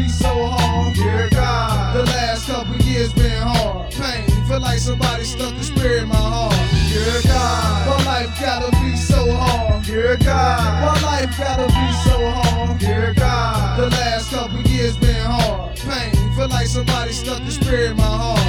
be so hard. Dear God, The last couple years been hard. Pain, feel like somebody stuck the spear in my heart. dear God, My life gotta be so hard. dear God, My life gotta be so hard. dear God, The last couple years been hard. Pain, feel like somebody stuck the spear in my heart.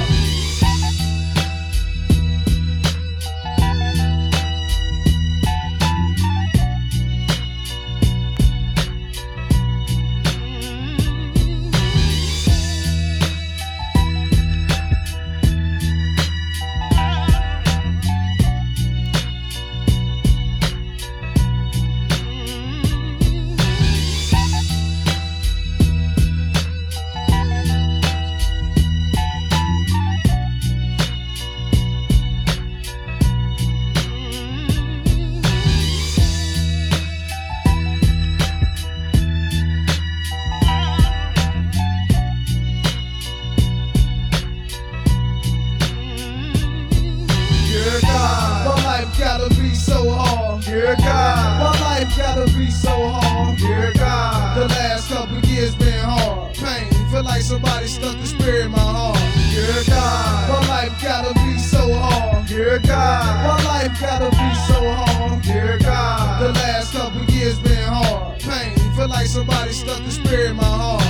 Gotta be so hard. dear God, My life gotta be so hard. dear God, The last couple years been hard. Pain, feel like somebody stuck the spear in my heart. dear God, My life gotta be so hard. dear God, My life gotta be so hard. dear God, The last couple years been hard. Pain, feel like somebody stuck the spear in my heart.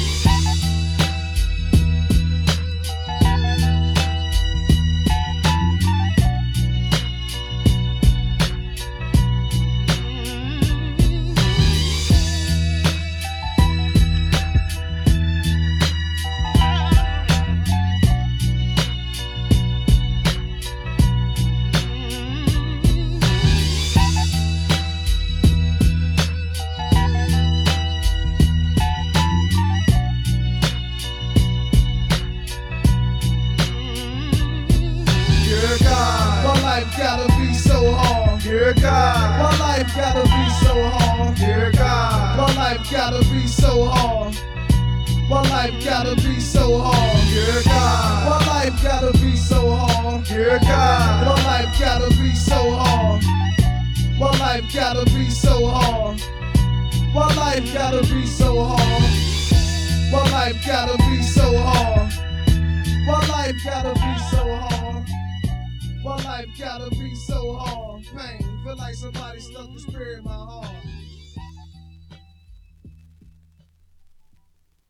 dear God, My life gotta be so hard. dear God, My life gotta be so hard. dear God, My life gotta be so hard. My life gotta be so hard. dear God, My life gotta be so hard. dear God, My life gotta be so hard. My life gotta be so hard. My life gotta be so hard. My life gotta be so hard. My life gotta be so hard. My life gotta be so hard. Pain, feel like somebody stuck the spear in my heart.